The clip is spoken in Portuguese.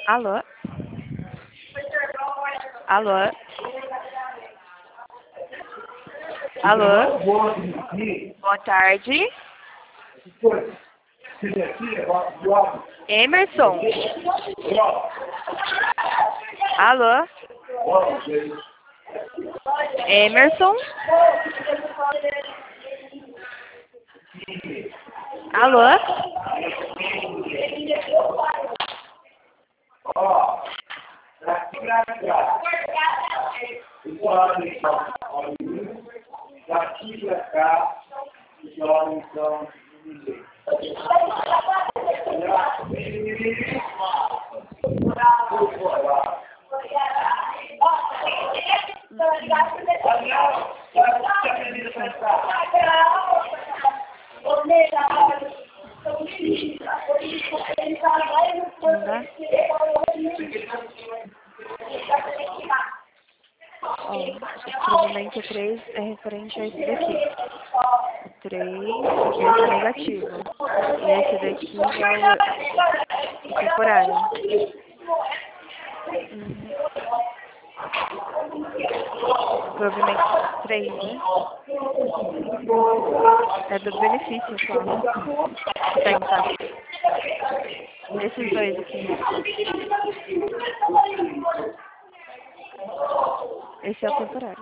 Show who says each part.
Speaker 1: Alô? Alô? Alô? Boa tarde. Emerson? Alô? Emerson? Alô?
Speaker 2: Daqui pra cá, os jovens são
Speaker 1: Não dá? Ó, o provimento 3 é referente a esse daqui. O 3, esse é negativo. E esse daqui é o temporário. Provimento 3, né? É do benefício só. Vou perguntar. Esses dois aqui. Esse é o temporário.